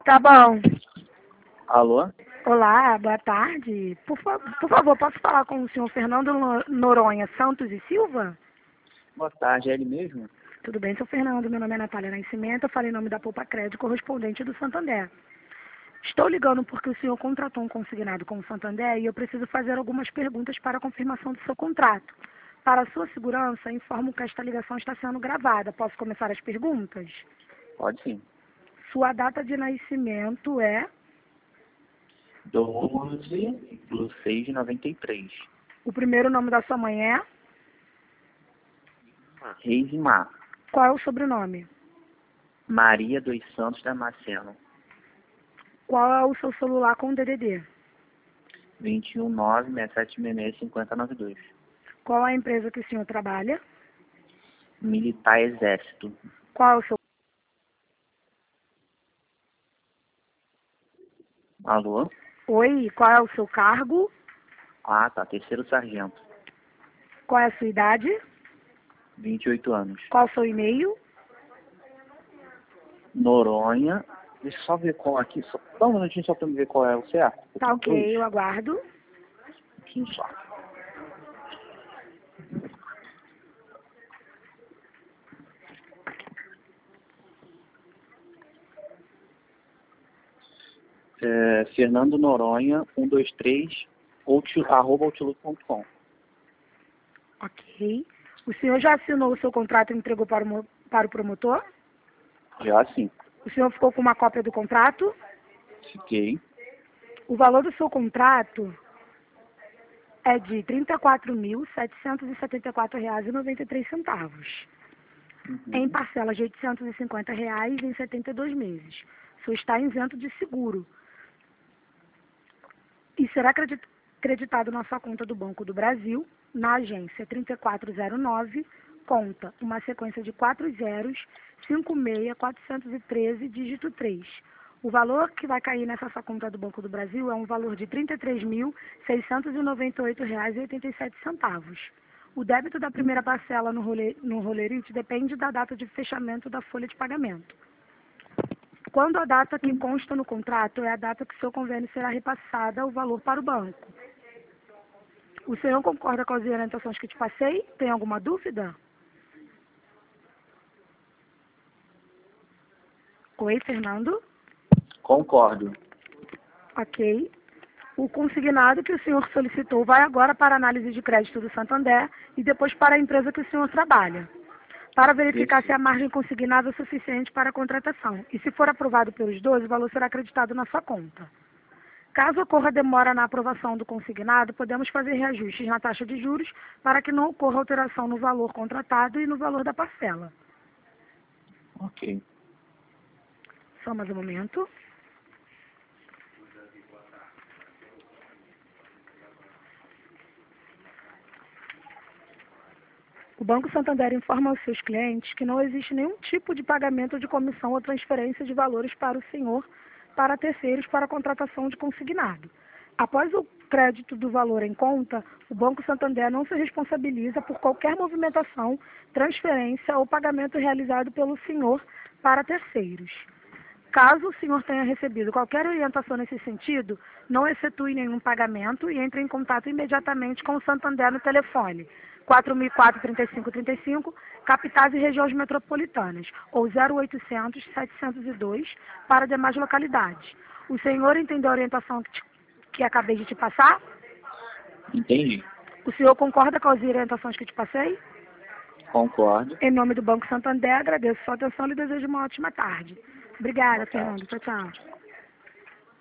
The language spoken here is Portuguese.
Tá bom. Alô? Olá, boa tarde. Por favor, posso falar com o senhor Fernando Noronha Santos e Silva? Boa tarde, é ele mesmo? Tudo bem, seu Fernando. Meu nome é Natália Nascimento, eu falei em nome da Poupa Crédito, correspondente do Santander. Estou ligando porque o senhor contratou um consignado com o Santander e eu preciso fazer algumas perguntas para a confirmação do seu contrato. Para a sua segurança, informo que esta ligação está sendo gravada. Posso começar as perguntas? Pode sim. Sua data de nascimento é? 12/6/93. O primeiro nome da sua mãe é? Reis e Mar. Qual é o sobrenome? Maria dos Santos Damasceno. Qual é o seu celular com DDD? 219-6766-5092. Qual é a empresa que o senhor trabalha? Militar Exército. Qual é o seu... Alô? Oi, qual é o seu cargo? Ah, tá. Terceiro sargento. Qual é a sua idade? 28 anos. Qual é o seu e-mail? Noronha. Deixa eu só ver qual aqui. Dá um minutinho só pra me ver qual é o certo. Tá ok, Dois. eu aguardo. Um pouquinho só. Fernando Noronha 123 @outlook.com. Ok. O senhor já assinou o seu contrato e entregou para o promotor? Já sim. O senhor ficou com uma cópia do contrato? Fiquei. O valor do seu contrato é de R$ 34.774,93. Em parcelas de R$ 850 em 72 meses. O senhor está isento de seguro. E será creditado na sua conta do Banco do Brasil, na agência 3409, conta uma sequência de 4 zeros, 56413, dígito 3. O valor que vai cair nessa sua conta do Banco do Brasil é um valor de R$ 33.698,87. O débito da primeira parcela no Rolerite depende da data de fechamento da folha de pagamento. Quando a data que consta no contrato é a data que seu convênio será repassada o valor para o banco. O senhor concorda com as orientações que te passei? Tem alguma dúvida? Oi, Fernando? Concordo. Ok. O consignado que o senhor solicitou vai agora para a análise de crédito do Santander e depois para a empresa que o senhor trabalha, para verificar Isso. se a margem consignada é suficiente para a contratação. E se for aprovado pelos dois, o valor será acreditado na sua conta. Caso ocorra demora na aprovação do consignado, podemos fazer reajustes na taxa de juros para que não ocorra alteração no valor contratado e no valor da parcela. Ok. Só mais um momento. O Banco Santander informa aos seus clientes que não existe nenhum tipo de pagamento de comissão ou transferência de valores para o senhor para terceiros para a contratação de consignado. Após o crédito do valor em conta, o Banco Santander não se responsabiliza por qualquer movimentação, transferência ou pagamento realizado pelo senhor para terceiros. Caso o senhor tenha recebido qualquer orientação nesse sentido, não efetue nenhum pagamento e entre em contato imediatamente com o Santander no telefone 4004-3535, capitais e regiões metropolitanas, ou 0800-702 para demais localidades. O senhor entendeu a orientação que acabei de te passar? Entendi. O senhor concorda com as orientações que te passei? Concordo. Em nome do Banco Santander, agradeço sua atenção e desejo uma ótima tarde. Obrigada, Boa tarde. Fernando. Tchau, tchau.